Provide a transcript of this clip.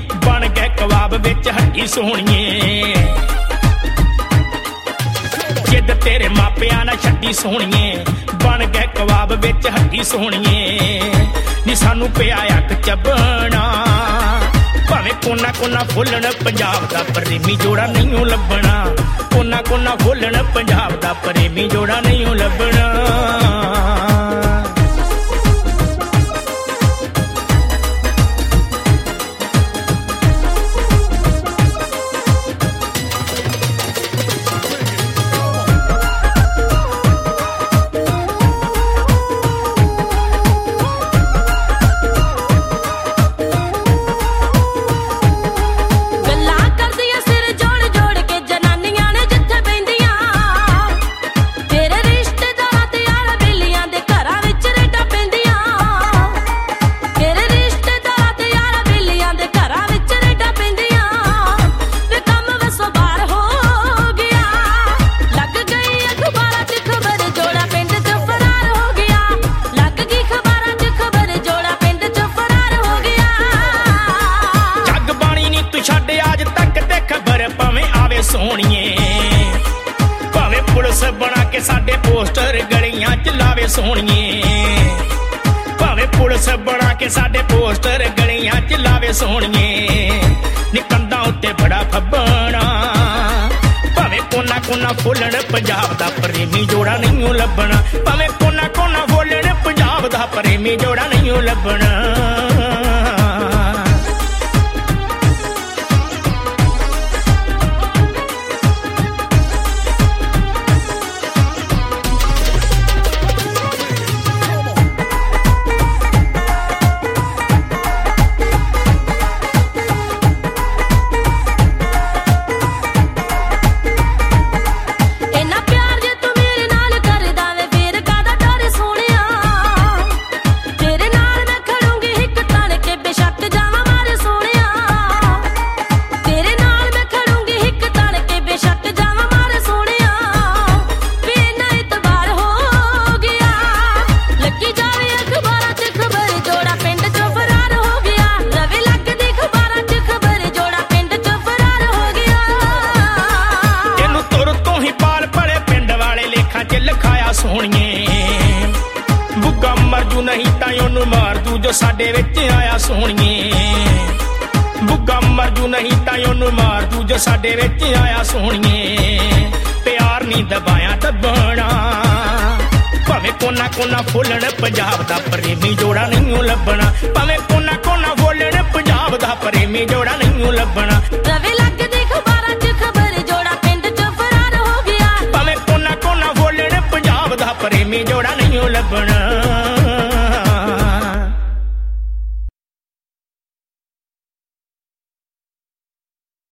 बन गए कबाब विच हड्डी सोहणीए। जिद तेरे मापियां ना छड्डी सोहणीए, बन गए कबाब विच हड्डी सोहणीए। नी सानू पिया अक चबना, भावें कोना कोना फुल्लण पंजाब दा प्रेमी जोड़ा नहीं लभना। कोना कोना फुल्लण पंजाब दा प्रेमी जोड़ा नहीं लभना। सोहणीए भावें पुलिस बना के साडे पोस्टर गलियां च लावे सोहणीए। भावें पुलिस बना के साडे पोस्टर गलियां च लावे सोहणीए। नी कंधां उत्ते बड़ा फब्बना, भावें कोना कोना फुल्लण पंजाब दा प्रेमी जोड़ा नहीं लभना। भावें कोना कोना फुल्लण पंजाब दा प्रेमी जोड़ा नहीं लभना। सोहणीए बुग्गा मर जू नहीं तां ओनू मार दू जो साडे विच आया सोहणीए। बुग्गा मर जू नहीं तां ओनू मार दू जो साडे विच आया सोहणीए। प्यार नहीं दबाया दबना, भावें कोना कोना फुल्लण पंजाब दा प्रेमी जोड़ा नहीं लभना। भावें कोना कोना फुल्लण पंजाब दा प्रेमी जोड़ा नहीं लभना। रवे लगदी खबरां च खबर जोड़ा पिंड च फरार हो गया। भावें कोना कोना फुल्लण पंजाब दा प्रेमी जोड़ा नहीं लभना।